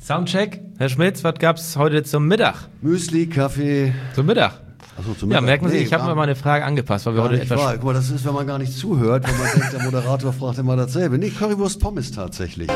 Soundcheck. Herr Schmitz, was gab's heute zum Mittag? Müsli, Kaffee. Zum Mittag? Achso, zum Ja, Mittag. merken Sie, ich habe mir mal eine Frage angepasst, weil wir heute etwas... Guck mal, das ist, wenn man gar nicht zuhört, wenn man denkt, der Moderator fragt immer dasselbe. Nee, Currywurst Pommes tatsächlich.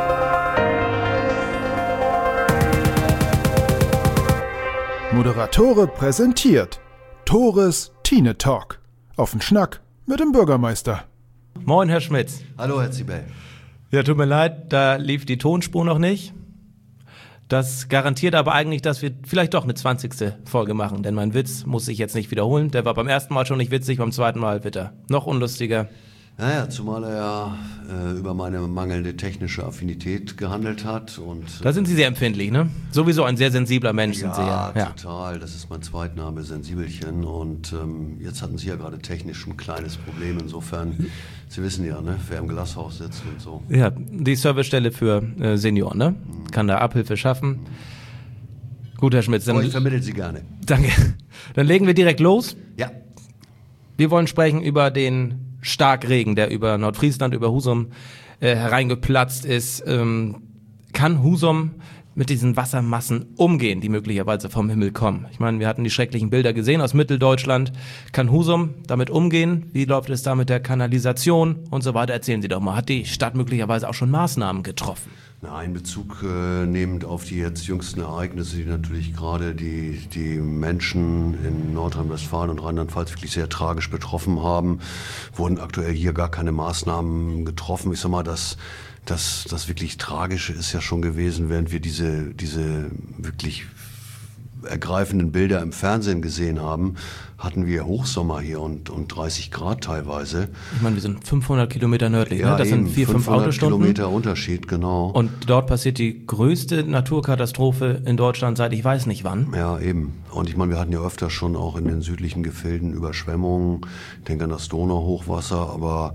Moderatore präsentiert Tores Tine Talk. Auf den Schnack mit dem Bürgermeister. Moin, Herr Schmitz. Hallo, Herr Zibel. Ja, tut mir leid, da lief die Tonspur noch nicht. Das garantiert aber eigentlich, dass wir vielleicht doch eine 20. Folge machen, denn mein Witz muss ich jetzt nicht wiederholen. Der war beim ersten Mal schon nicht witzig, beim zweiten Mal wird er noch unlustiger. Naja, zumal er ja über meine mangelnde technische Affinität gehandelt hat. Und Da sind Sie sehr empfindlich, ne? Sowieso ein sehr sensibler Mensch sind Sie ja. Ja, total. Das ist mein Zweitname, Sensibelchen. Und jetzt hatten Sie ja gerade technisch ein kleines Problem. Insofern, Sie wissen ja, ne, wer im Glashaus sitzt und so. Ja, die Servicestelle für Senioren, ne? Kann da Abhilfe schaffen. Gut, Herr Schmitz, dann... Ich vermittle Sie gerne. Danke. Dann legen wir direkt los. Ja. Wir wollen sprechen über den Starkregen, der über Nordfriesland, über Husum hereingeplatzt ist. Kann Husum mit diesen Wassermassen umgehen, die möglicherweise vom Himmel kommen? Ich meine, wir hatten die schrecklichen Bilder gesehen aus Mitteldeutschland. Kann Husum damit umgehen? Wie läuft es da mit der Kanalisation und so weiter? Erzählen Sie doch mal. Hat die Stadt möglicherweise auch schon Maßnahmen getroffen? Nein, Bezug nehmend auf die jetzt jüngsten Ereignisse, die natürlich gerade die Menschen in Nordrhein-Westfalen und Rheinland-Pfalz wirklich sehr tragisch betroffen haben, wurden aktuell hier gar keine Maßnahmen getroffen. Ich sag mal, das wirklich Tragische ist ja schon gewesen, während wir diese wirklich ergreifenden Bilder im Fernsehen gesehen haben, hatten wir Hochsommer hier und 30 Grad teilweise. Ich meine, wir sind 500 Kilometer nördlich, ja, ne? Das eben, sind 4-5 Autostunden. 500 Kilometer Unterschied, genau. Und dort passiert die größte Naturkatastrophe in Deutschland seit ich weiß nicht wann. Ja, eben. Und ich meine, wir hatten ja öfter schon auch in den südlichen Gefilden Überschwemmungen. Ich denke an das Donauhochwasser, aber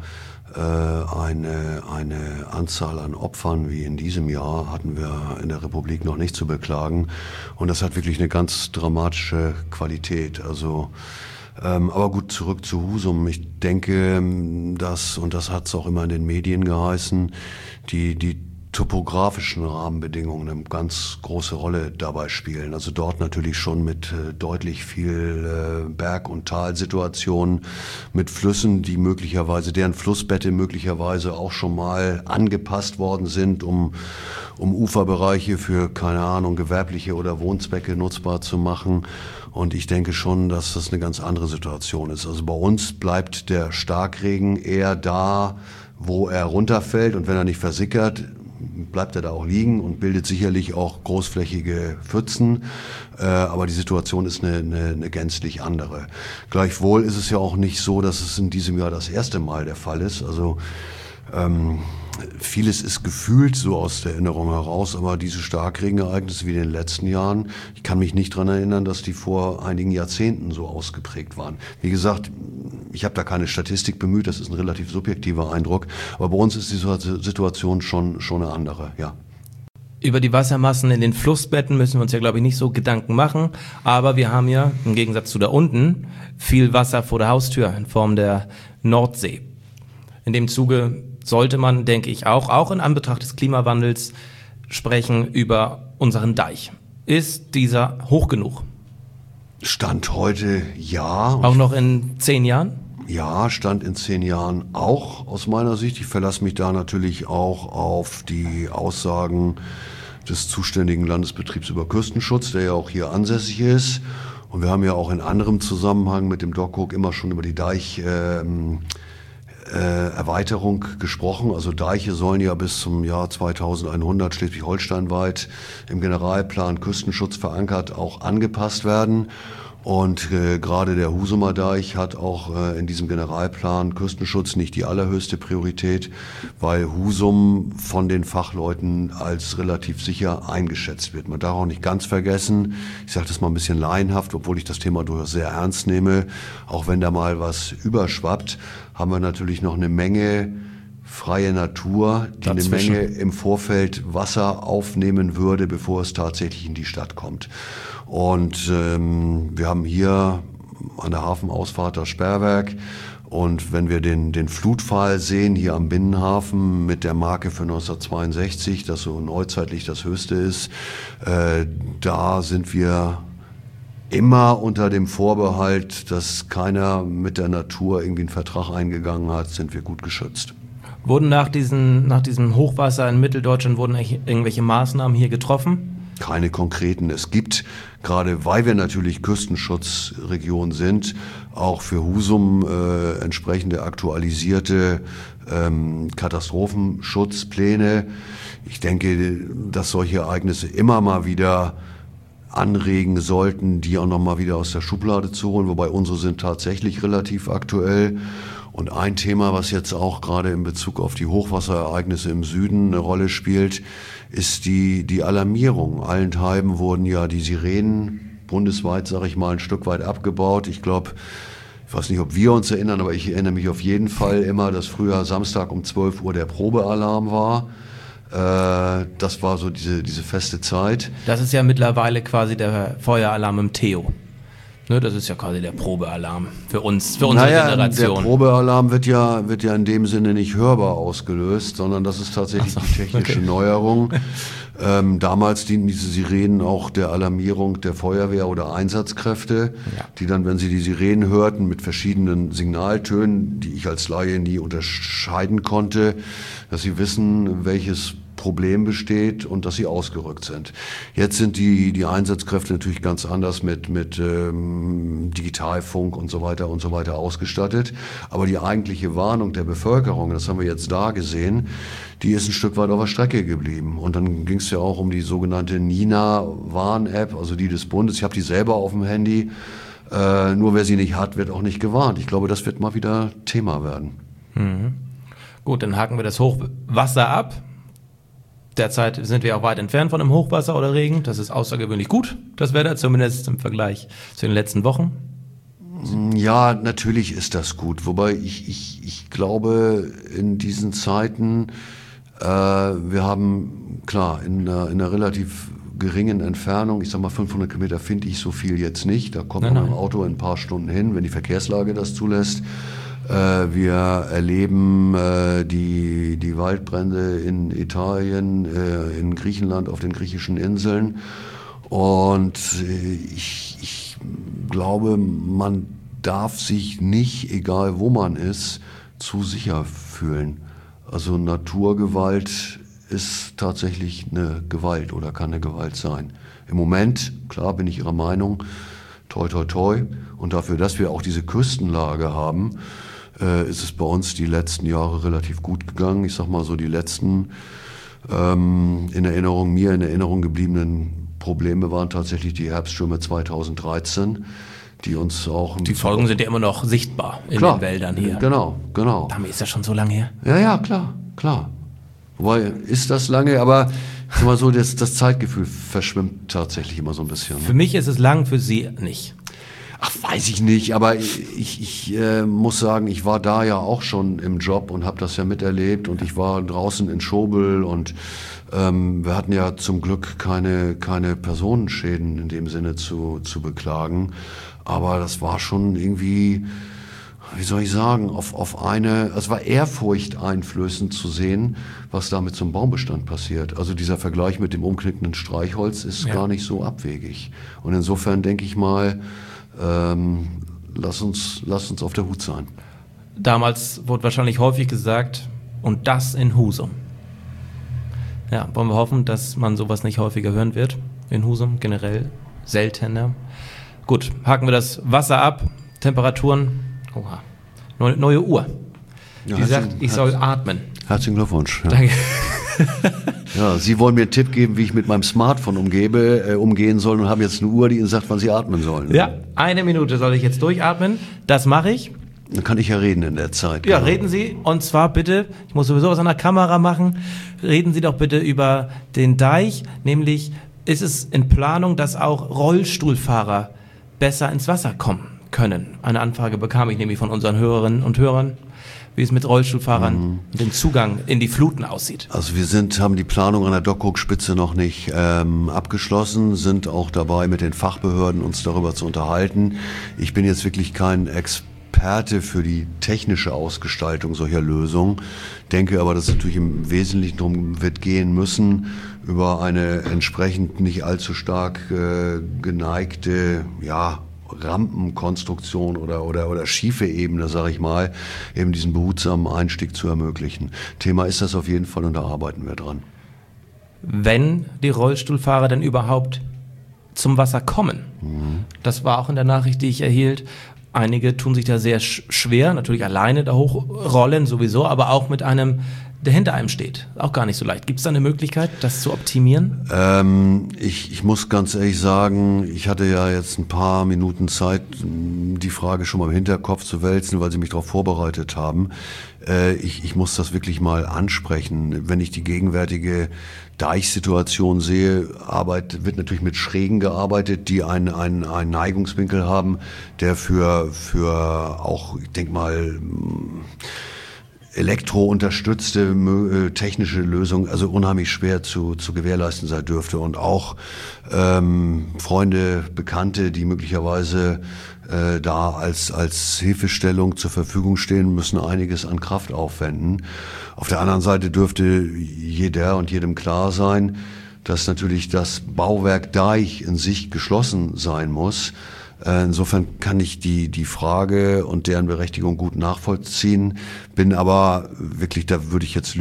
eine Anzahl an Opfern wie in diesem Jahr hatten wir in der Republik noch nicht zu beklagen. Und das hat wirklich eine ganz dramatische Qualität. Also, aber gut, zurück zu Husum. Ich denke, und das hat es auch immer in den Medien geheißen, die topografischen Rahmenbedingungen eine ganz große Rolle dabei spielen. Also dort natürlich schon mit deutlich viel Berg- und Talsituationen, mit Flüssen, die deren Flussbette möglicherweise auch schon mal angepasst worden sind, um Uferbereiche für, keine Ahnung, gewerbliche oder Wohnzwecke nutzbar zu machen. Und ich denke schon, dass das eine ganz andere Situation ist. Also bei uns bleibt der Starkregen eher da, wo er runterfällt, und wenn er nicht versickert, bleibt er da auch liegen und bildet sicherlich auch großflächige Pfützen, aber die Situation ist eine gänzlich andere. Gleichwohl ist es ja auch nicht so, dass es in diesem Jahr das erste Mal der Fall ist. Also vieles ist gefühlt so aus der Erinnerung heraus, aber diese Starkregenereignisse wie in den letzten Jahren, ich kann mich nicht dran erinnern, dass die vor einigen Jahrzehnten so ausgeprägt waren. Wie gesagt, ich habe da keine Statistik bemüht, das ist ein relativ subjektiver Eindruck, aber bei uns ist die Situation schon eine andere, ja. Über die Wassermassen in den Flussbetten müssen wir uns ja, glaube ich, nicht so Gedanken machen, aber wir haben ja, im Gegensatz zu da unten, viel Wasser vor der Haustür in Form der Nordsee. In dem Zuge sollte man, denke ich, auch in Anbetracht des Klimawandels sprechen über unseren Deich. Ist dieser hoch genug? Stand heute ja. Auch noch in 10 Jahren? Ja, Stand in 10 Jahren auch aus meiner Sicht. Ich verlasse mich da natürlich auch auf die Aussagen des zuständigen Landesbetriebs über Küstenschutz, der ja auch hier ansässig ist. Und wir haben ja auch in anderem Zusammenhang mit dem DOCUG immer schon über die Erweiterung gesprochen. Also Deiche sollen ja bis zum Jahr 2100 Schleswig-Holstein-weit im Generalplan Küstenschutz verankert auch angepasst werden. Und gerade der Husumer Deich hat auch in diesem Generalplan Küstenschutz nicht die allerhöchste Priorität, weil Husum von den Fachleuten als relativ sicher eingeschätzt wird. Man darf auch nicht ganz vergessen, ich sage das mal ein bisschen laienhaft, obwohl ich das Thema durchaus sehr ernst nehme, auch wenn da mal was überschwappt, haben wir natürlich noch eine Menge freie Natur, die dazwischen eine Menge im Vorfeld Wasser aufnehmen würde, bevor es tatsächlich in die Stadt kommt. Und wir haben hier an der Hafenausfahrt das Sperrwerk Und wenn wir den Flutpfahl sehen hier am Binnenhafen mit der Marke für 1962, das so neuzeitlich das höchste ist, da sind wir immer unter dem Vorbehalt, dass keiner mit der Natur irgendwie einen Vertrag eingegangen hat, sind wir gut geschützt. Wurden nach diesem Hochwasser in Mitteldeutschland irgendwelche Maßnahmen hier getroffen? Keine konkreten. Es gibt, gerade weil wir natürlich Küstenschutzregion sind, auch für Husum entsprechende aktualisierte Katastrophenschutzpläne. Ich denke, dass solche Ereignisse immer mal wieder anregen sollten, die auch noch mal wieder aus der Schublade zu holen, wobei unsere sind tatsächlich relativ aktuell. Und ein Thema, was jetzt auch gerade in Bezug auf die Hochwasserereignisse im Süden eine Rolle spielt, ist die Alarmierung. Allenthalben wurden ja die Sirenen bundesweit, sage ich mal, ein Stück weit abgebaut. Ich glaube, ich weiß nicht, ob wir uns erinnern, aber ich erinnere mich auf jeden Fall immer, dass früher Samstag um 12 Uhr der Probealarm war. Das war so diese feste Zeit. Das ist ja mittlerweile quasi der Feueralarm im Theo. Ne, das ist ja quasi der Probealarm für unsere Generation. Der Probealarm wird ja in dem Sinne nicht hörbar ausgelöst, sondern das ist tatsächlich die technische Neuerung. Damals dienten diese Sirenen auch der Alarmierung der Feuerwehr oder Einsatzkräfte, die dann, wenn sie die Sirenen hörten, mit verschiedenen Signaltönen, die ich als Laie nie unterscheiden konnte, dass sie wissen, welches Problem besteht und dass sie ausgerückt sind. Jetzt sind die Einsatzkräfte natürlich ganz anders mit Digitalfunk und so weiter ausgestattet. Aber die eigentliche Warnung der Bevölkerung, das haben wir jetzt da gesehen, die ist ein Stück weit auf der Strecke geblieben. Und dann ging es ja auch um die sogenannte Nina-Warn-App, also die des Bundes. Ich habe die selber auf dem Handy. Nur wer sie nicht hat, wird auch nicht gewarnt. Ich glaube, das wird mal wieder Thema werden. Mhm. Gut, dann haken wir das Hochwasser ab. Derzeit sind wir auch weit entfernt von einem Hochwasser oder Regen. Das ist außergewöhnlich gut, das Wetter, zumindest im Vergleich zu den letzten Wochen. Ja, natürlich ist das gut. Wobei ich glaube, in diesen Zeiten, wir haben, klar, in einer relativ geringen Entfernung, ich sag mal 500 Kilometer finde ich so viel jetzt nicht. Da kommt man mit dem Auto in ein paar Stunden hin, wenn die Verkehrslage das zulässt. Wir erleben die Waldbrände in Italien, in Griechenland, auf den griechischen Inseln. Und ich glaube, man darf sich nicht, egal wo man ist, zu sicher fühlen. Also Naturgewalt ist tatsächlich eine Gewalt oder kann eine Gewalt sein. Im Moment, klar bin ich Ihrer Meinung, toi toi toi. Und dafür, dass wir auch diese Küstenlage haben, ist es bei uns die letzten Jahre relativ gut gegangen. Ich sag mal so, die letzten mir in Erinnerung gebliebenen Probleme waren tatsächlich die Herbststürme 2013, die uns auch... Die Folgen sind ja immer noch sichtbar in den Wäldern hier. Genau. Damit ist das schon so lange her? Ja, klar. Wobei, ist das lange, aber sag mal so, das Zeitgefühl verschwimmt tatsächlich immer so ein bisschen. Für mich ist es lang, für Sie nicht. Ach, weiß ich nicht, aber ich muss sagen, ich war da ja auch schon im Job und habe das ja miterlebt und ich war draußen in Schobel und wir hatten ja zum Glück keine Personenschäden in dem Sinne zu beklagen, aber das war schon irgendwie, wie soll ich sagen, es war ehrfurchteinflößend zu sehen, was da mit so einem Baumbestand passiert. Also dieser Vergleich mit dem umknickenden Streichholz ist gar nicht so abwegig. Und insofern denke ich mal, lass uns auf der Hut sein. Damals wurde wahrscheinlich häufig gesagt, und das in Husum. Ja, wollen wir hoffen, dass man sowas nicht häufiger hören wird. In Husum generell seltener. Gut, haken wir das Wasser ab. Temperaturen. Oha. Neue Uhr. Die sagt, ich soll atmen. Herzlichen Glückwunsch. Ja. Danke. Ja, Sie wollen mir einen Tipp geben, wie ich mit meinem Smartphone umgehen soll und haben jetzt eine Uhr, die Ihnen sagt, wann Sie atmen sollen. Ja, 1 Minute soll ich jetzt durchatmen. Das mache ich. Dann kann ich ja reden in der Zeit. Ja, reden Sie. Und zwar bitte, ich muss sowieso was an der Kamera machen, reden Sie doch bitte über den Deich. Nämlich ist es in Planung, dass auch Rollstuhlfahrer besser ins Wasser kommen können. Eine Anfrage bekam ich nämlich von unseren Hörerinnen und Hörern, wie es mit Rollstuhlfahrern und dem Zugang in die Fluten aussieht. Also wir haben die Planung an der Dockhook-Spitze noch nicht abgeschlossen, sind auch dabei, mit den Fachbehörden uns darüber zu unterhalten. Ich bin jetzt wirklich kein Experte Experte für die technische Ausgestaltung solcher Lösungen, denke aber, dass es natürlich im Wesentlichen darum wird gehen müssen, über eine entsprechend nicht allzu stark geneigte, Rampenkonstruktion oder schiefe Ebene, sage ich mal, eben diesen behutsamen Einstieg zu ermöglichen. Thema ist das auf jeden Fall und da arbeiten wir dran. Wenn die Rollstuhlfahrer denn überhaupt zum Wasser kommen. Das war auch in der Nachricht, die ich erhielt. Einige tun sich da sehr schwer, natürlich alleine da hochrollen sowieso, aber auch mit einem, der hinter einem steht. Auch gar nicht so leicht. Gibt es da eine Möglichkeit, das zu optimieren? Ich muss ganz ehrlich sagen, ich hatte ja jetzt ein paar Minuten Zeit, die Frage schon mal im Hinterkopf zu wälzen, weil Sie mich darauf vorbereitet haben. Ich muss das wirklich mal ansprechen. Wenn ich die gegenwärtige Deichsituation sehe, wird natürlich mit Schrägen gearbeitet, die einen Neigungswinkel haben, der für auch, ich denke mal, elektrounterstützte technische Lösung, also unheimlich schwer zu gewährleisten sein dürfte. Und auch Freunde, Bekannte, die möglicherweise da als Hilfestellung zur Verfügung stehen, müssen einiges an Kraft aufwenden. Auf der anderen Seite dürfte jeder und jedem klar sein, dass natürlich das Bauwerk Deich in sich geschlossen sein muss. Insofern kann ich die Frage und deren Berechtigung gut nachvollziehen, bin aber wirklich, da würde ich jetzt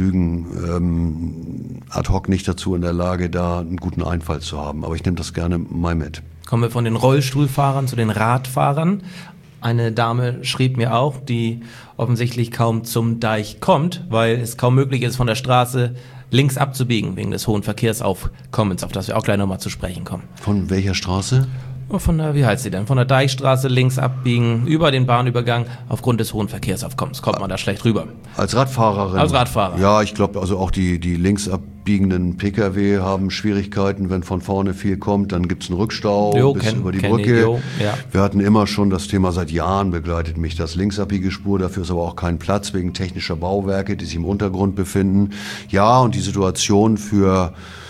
lügen, ad hoc nicht dazu in der Lage, da einen guten Einfall zu haben. Aber ich nehme das gerne mal mit. Kommen wir von den Rollstuhlfahrern zu den Radfahrern. Eine Dame schrieb mir auch, die offensichtlich kaum zum Deich kommt, weil es kaum möglich ist, von der Straße links abzubiegen, wegen des hohen Verkehrsaufkommens, auf das wir auch gleich nochmal zu sprechen kommen. Von welcher Straße? Von der, wie heißt sie denn? Von der Deichstraße links abbiegen, über den Bahnübergang. Aufgrund des hohen Verkehrsaufkommens kommt man da schlecht rüber. Als Radfahrerin? Als Radfahrer. Ja, ich glaube, also auch die links abbiegenden Pkw haben Schwierigkeiten. Wenn von vorne viel kommt, dann gibt's einen Rückstau bis über die Brücke. Ja. Wir hatten immer schon das Thema, seit Jahren begleitet mich das Linksabbiegesspur. Dafür ist aber auch kein Platz wegen technischer Bauwerke, die sich im Untergrund befinden. Ja, und die Situation für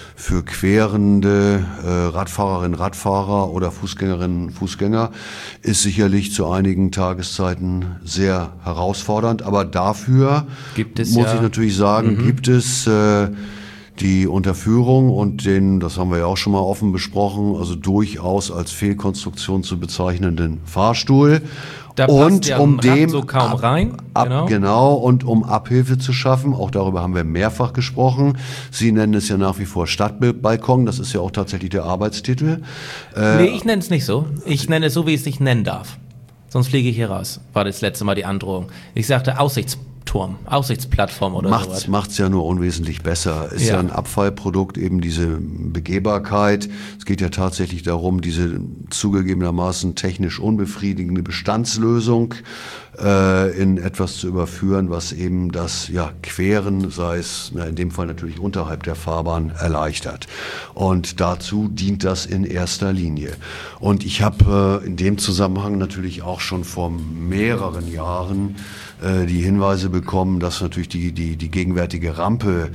querende Radfahrerinnen, Radfahrer oder Fußgängerinnen, Fußgänger ist sicherlich zu einigen Tageszeiten sehr herausfordernd. Aber dafür muss ich natürlich sagen, gibt es die Unterführung und das haben wir ja auch schon mal offen besprochen, also durchaus als Fehlkonstruktion zu bezeichnenden Fahrstuhl. Da passt ja ein Rad so kaum rein. Genau, und um Abhilfe zu schaffen, auch darüber haben wir mehrfach gesprochen. Sie nennen es ja nach wie vor Stadtbalkon, das ist ja auch tatsächlich der Arbeitstitel. Nee, ich nenne es nicht so. Ich nenne es so, wie ich es nicht nennen darf. Sonst fliege ich hier raus, war das letzte Mal die Androhung. Ich sagte Aussichtsplattform oder sowas. Macht's ja nur unwesentlich besser. Ist ja ein Abfallprodukt, eben diese Begehbarkeit. Es geht ja tatsächlich darum, diese zugegebenermaßen technisch unbefriedigende Bestandslösung in etwas zu überführen, was eben das Queren, sei es in dem Fall natürlich unterhalb der Fahrbahn, erleichtert. Und dazu dient das in erster Linie. Und ich habe in dem Zusammenhang natürlich auch schon vor mehreren Jahren die Hinweise bekommen, dass natürlich die gegenwärtige Rampe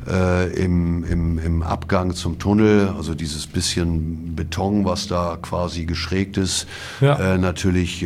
im Abgang zum Tunnel, also dieses bisschen Beton, was da quasi geschrägt ist, natürlich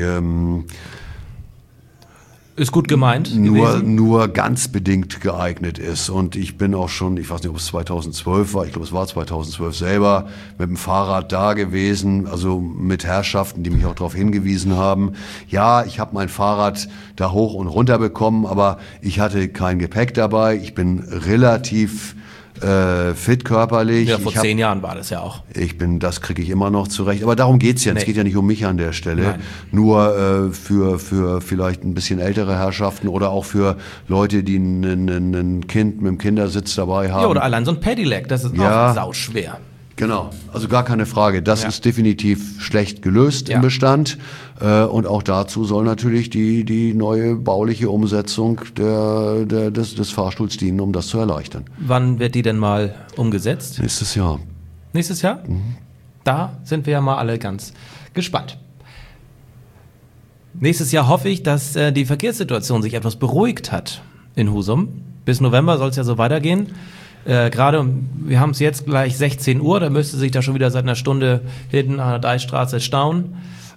ist gut gemeint. Nur ganz bedingt geeignet ist. Und ich bin auch schon, ich weiß nicht, ob es 2012 war, ich glaube, es war 2012 selber, mit dem Fahrrad da gewesen, also mit Herrschaften, die mich auch darauf hingewiesen haben. Ja, ich habe mein Fahrrad da hoch und runter bekommen, aber ich hatte kein Gepäck dabei. Ich bin relativ fit körperlich. Ja, vor 10 Jahren war das ja auch. Das kriege ich immer noch zurecht. Aber darum geht's ja. Es geht ja nicht um mich an der Stelle. Nein. Nur für vielleicht ein bisschen ältere Herrschaften oder auch für Leute, die ein Kind mit dem Kindersitz dabei haben. Ja, oder allein so ein Pedelec, das ist auch sauschwer. Genau, also gar keine Frage. Das ist definitiv schlecht gelöst im Bestand. Und auch dazu soll natürlich die neue bauliche Umsetzung des Fahrstuhls dienen, um das zu erleichtern. Wann wird die denn mal umgesetzt? Nächstes Jahr. Nächstes Jahr? Da sind wir ja mal alle ganz gespannt. Nächstes Jahr hoffe ich, dass die Verkehrssituation sich etwas beruhigt hat in Husum. Bis November soll es ja so weitergehen. Gerade, wir haben es jetzt gleich 16 Uhr, da müsste sich da schon wieder seit einer Stunde hinten an der Deichstraße stauen.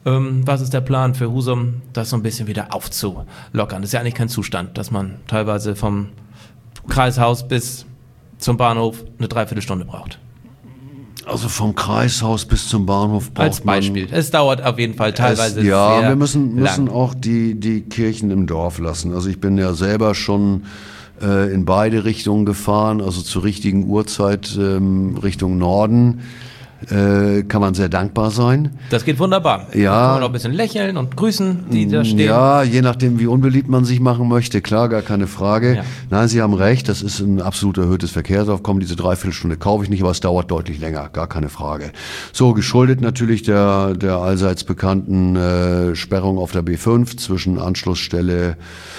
Was ist der Plan für Husum, das so ein bisschen wieder aufzulockern? Das ist ja eigentlich kein Zustand, dass man teilweise vom Kreishaus bis zum Bahnhof eine Dreiviertelstunde braucht. Also vom Kreishaus bis zum Bahnhof braucht Als Beispiel. Es dauert auf jeden Fall teilweise sehr Ja, wir müssen lang. auch die Kirchen im Dorf lassen. Also ich bin ja selber schon in beide Richtungen gefahren, also zur richtigen Uhrzeit Richtung Norden. Kann man sehr dankbar sein. Das geht wunderbar. Ja. Da kann man auch ein bisschen lächeln und grüßen, die da stehen. Ja, je nachdem, wie unbeliebt man sich machen möchte, klar, gar keine Frage. Ja. Nein, Sie haben recht, das ist ein absolut erhöhtes Verkehrsaufkommen. Diese Dreiviertelstunde kaufe ich nicht, aber es dauert deutlich länger, gar keine Frage. So, geschuldet natürlich der allseits bekannten Sperrung auf der B5 zwischen Anschlussstelle,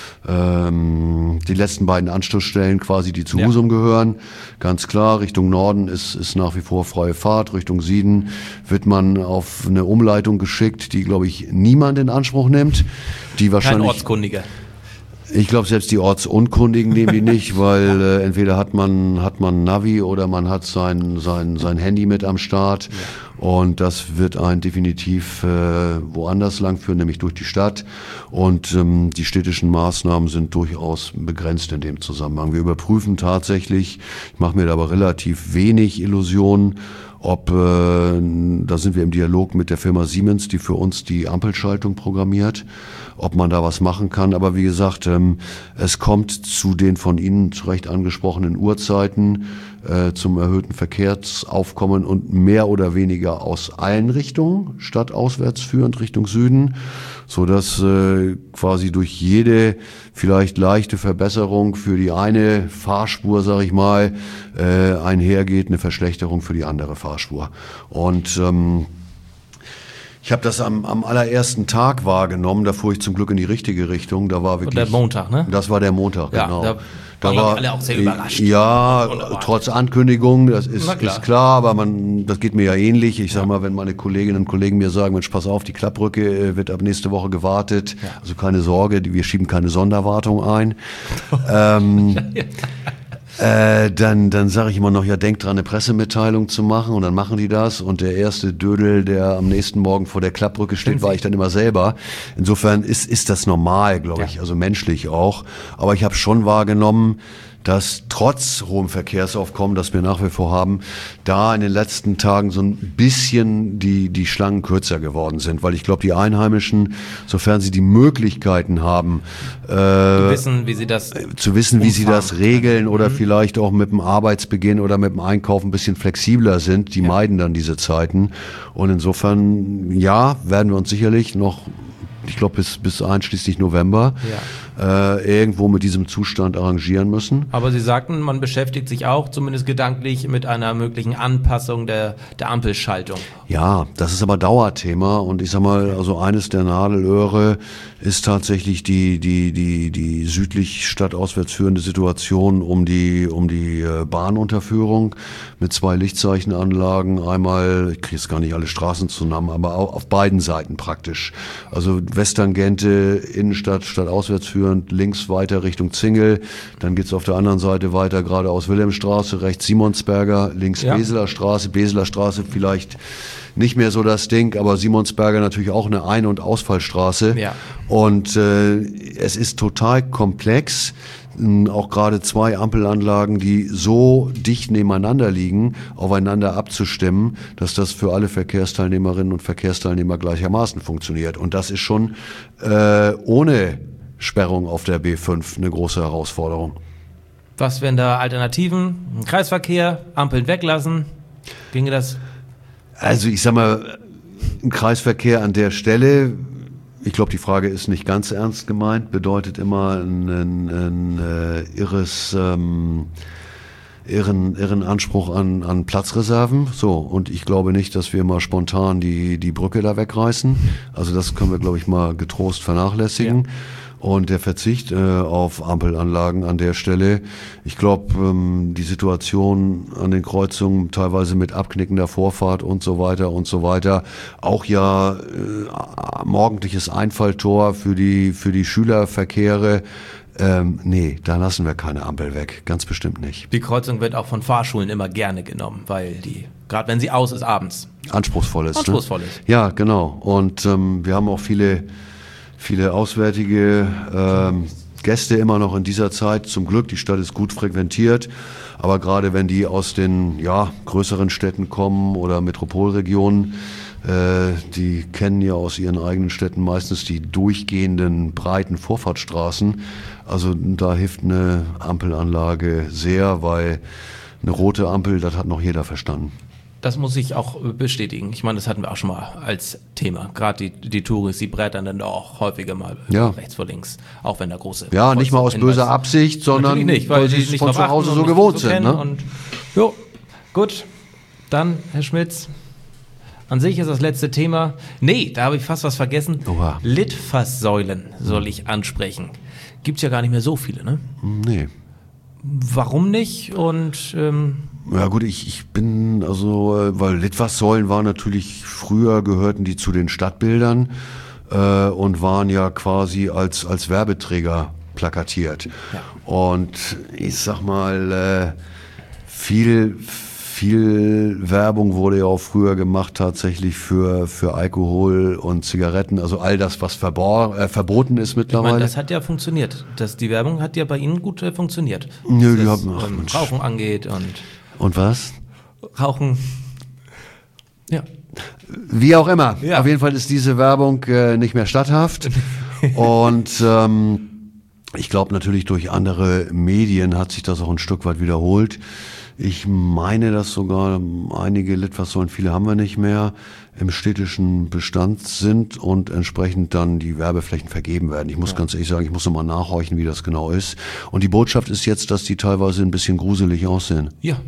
die letzten beiden Anschlussstellen quasi, die zu Husum gehören. Ganz klar, Richtung Norden ist nach wie vor freie Fahrt. Richtung Süden wird man auf eine Umleitung geschickt, die, glaube ich, niemand in Anspruch nimmt. Die wahrscheinlich, Kein Ortskundiger. ich glaube, selbst die Ortsunkundigen nehmen die nicht, weil entweder hat man Navi oder man hat sein Handy mit am Start. Ja. Und das wird einen definitiv woanders langführen, nämlich durch die Stadt. Und die städtischen Maßnahmen sind durchaus begrenzt in dem Zusammenhang. Wir überprüfen tatsächlich, ich mache mir da aber relativ wenig Illusionen, ob, da sind wir im Dialog mit der Firma Siemens, die für uns die Ampelschaltung programmiert, ob man da was machen kann. Aber wie gesagt, es kommt zu den von Ihnen zu Recht angesprochenen Uhrzeiten zum erhöhten Verkehrsaufkommen und mehr oder weniger aus allen Richtungen, stadtauswärts führend Richtung Süden, so dass quasi durch jede vielleicht leichte Verbesserung für die eine Fahrspur, sag ich mal, einhergeht eine Verschlechterung für die andere Fahrspur. Und ich habe das am allerersten Tag wahrgenommen, da fuhr ich zum Glück in die richtige Richtung. Da war wirklich der Montag, ne? Das war der Montag, Ja, genau. Da waren alle auch sehr überrascht. Ja, trotz Ankündigung, das ist klar. klar, aber das geht mir ja ähnlich. Ich sag mal, wenn meine Kolleginnen und Kollegen mir sagen, Mensch, pass auf, die Klappbrücke wird ab nächste Woche gewartet, also keine Sorge, wir schieben keine Sonderwartung ein. Dann sage ich immer noch, ja, denkt dran, eine Pressemitteilung zu machen, und dann machen die das, und der erste Dödel, der am nächsten Morgen vor der Klappbrücke steht, war ich dann immer selber. Insofern ist das normal, glaube ich, also menschlich auch. Aber ich habe schon wahrgenommen, dass trotz hohem Verkehrsaufkommen, das wir nach wie vor haben, da in den letzten Tagen so ein bisschen die Schlangen kürzer geworden sind. Weil ich glaube, die Einheimischen, sofern sie die Möglichkeiten haben, Zu wissen, wie sie das regeln oder vielleicht auch mit dem Arbeitsbeginn oder mit dem Einkauf ein bisschen flexibler sind, die meiden dann diese Zeiten. Und insofern, ja, werden wir uns sicherlich noch, ich glaube bis einschließlich November, irgendwo mit diesem Zustand arrangieren müssen. Aber Sie sagten, man beschäftigt sich auch zumindest gedanklich mit einer möglichen Anpassung der Ampelschaltung. Ja, das ist aber Dauerthema, und ich sag mal, also eines der Nadelöhre ist tatsächlich die südlich stadtauswärts führende Situation um die Bahnunterführung mit 2 Lichtzeichenanlagen. Einmal, ich kriege jetzt gar nicht alle Straßen zusammen, aber auch auf beiden Seiten praktisch. Also Westtangente, Innenstadt, stadtauswärts führend, links weiter Richtung Zingel, dann geht's auf der anderen Seite weiter geradeaus Wilhelmstraße, rechts Simonsberger, links Beseler Straße vielleicht nicht mehr so das Ding, aber Simonsberger natürlich auch eine Ein- und Ausfallstraße. Ja. Und es ist total komplex, auch gerade 2 Ampelanlagen, die so dicht nebeneinander liegen, aufeinander abzustimmen, dass das für alle Verkehrsteilnehmerinnen und Verkehrsteilnehmer gleichermaßen funktioniert. Und das ist schon ohne Sperrung auf der B5 eine große Herausforderung. Was wären da Alternativen? Kreisverkehr, Ampeln weglassen? Ginge das? Also ich sag mal, ein Kreisverkehr an der Stelle, ich glaube, die Frage ist nicht ganz ernst gemeint, bedeutet immer einen irren Anspruch an Platzreserven. So, und ich glaube nicht, dass wir mal spontan die Brücke da wegreißen. Also das können wir, glaube ich, mal getrost vernachlässigen. Ja. Und der Verzicht auf Ampelanlagen an der Stelle, ich glaube, die Situation an den Kreuzungen teilweise mit abknickender Vorfahrt und so weiter, auch ja morgendliches Einfalltor für die Schülerverkehre. Nee, da lassen wir keine Ampel weg, ganz bestimmt nicht. Die Kreuzung wird auch von Fahrschulen immer gerne genommen, weil gerade wenn sie aus ist abends, anspruchsvoll ist. Anspruchsvoll ist. Ja, genau. Und wir haben auch viele auswärtige Gäste immer noch in dieser Zeit. Zum Glück, die Stadt ist gut frequentiert. Aber gerade wenn die aus den größeren Städten kommen oder Metropolregionen, die kennen ja aus ihren eigenen Städten meistens die durchgehenden breiten Vorfahrtsstraßen. Also da hilft eine Ampelanlage sehr, weil eine rote Ampel, das hat noch jeder verstanden. Das muss ich auch bestätigen. Ich meine, das hatten wir auch schon mal als Thema. Gerade die Touris, die brettern dann auch häufiger mal rechts vor links. Auch wenn da große... Ja, nicht mal aus böser Absicht, sondern nicht, weil sie nicht von zu Hause so gewohnt sind. Ne? Und, jo, gut. Dann, Herr Schmitz, an sich ist das letzte Thema... Nee, da habe ich fast was vergessen. Oha. Litfaßsäulen soll ich ansprechen. Gibt's ja gar nicht mehr so viele, ne? Nee. Warum nicht? Und... Ja gut, ich bin, weil Litfaßsäulen waren natürlich, früher gehörten die zu den Stadtbildern und waren ja quasi als Werbeträger plakatiert. Ja. Und ich sag mal, viel Werbung wurde ja auch früher gemacht tatsächlich für Alkohol und Zigaretten, also all das, was verboten ist mittlerweile. Ich meine, das hat ja funktioniert. Die Werbung hat ja bei Ihnen gut funktioniert. Nö, was Rauchen angeht und was? Rauchen, ja. Wie auch immer. Ja. Auf jeden Fall ist diese Werbung nicht mehr statthaft. Und ich glaube natürlich durch andere Medien hat sich das auch ein Stück weit wiederholt. Ich meine, dass sogar einige Litfaßsäulen, viele haben wir nicht mehr, im städtischen Bestand sind und entsprechend dann die Werbeflächen vergeben werden. Ich muss ganz ehrlich sagen, ich muss nochmal nachhorchen, wie das genau ist. Und die Botschaft ist jetzt, dass die teilweise ein bisschen gruselig aussehen. Ja.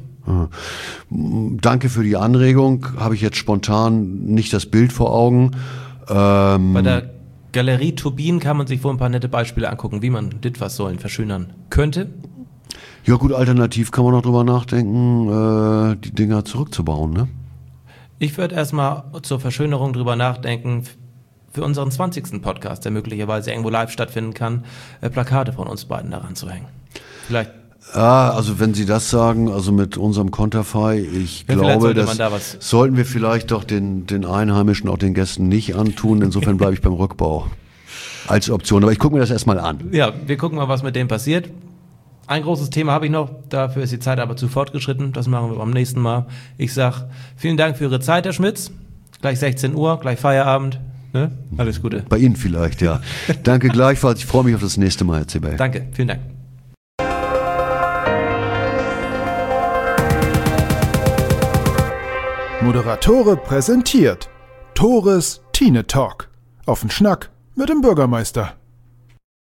Danke für die Anregung. Habe ich jetzt spontan nicht das Bild vor Augen. Bei der Galerie Turbin kann man sich wohl ein paar nette Beispiele angucken, wie man Litfaßsäulen verschönern könnte. Ja gut, alternativ kann man noch drüber nachdenken, die Dinger zurückzubauen, ne? Ich würde erstmal zur Verschönerung drüber nachdenken, für unseren 20. Podcast, der möglicherweise irgendwo live stattfinden kann, Plakate von uns beiden daran zu hängen. Vielleicht. Ja, also wenn Sie das sagen, also mit unserem Konterfei, ich glaube, das sollten wir vielleicht doch den Einheimischen, auch den Gästen nicht antun. Insofern bleibe ich beim Rückbau als Option. Aber ich gucke mir das erstmal an. Ja, wir gucken mal, was mit dem passiert. Ein großes Thema habe ich noch, dafür ist die Zeit aber zu fortgeschritten. Das machen wir beim nächsten Mal. Ich sage vielen Dank für Ihre Zeit, Herr Schmitz. Gleich 16 Uhr, gleich Feierabend. Ne? Alles Gute. Bei Ihnen vielleicht, ja. Danke gleichfalls. Ich freue mich auf das nächste Mal, Herr Zibel. Danke, vielen Dank. Moderatore präsentiert Tores Tine Talk. Auf den Schnack mit dem Bürgermeister.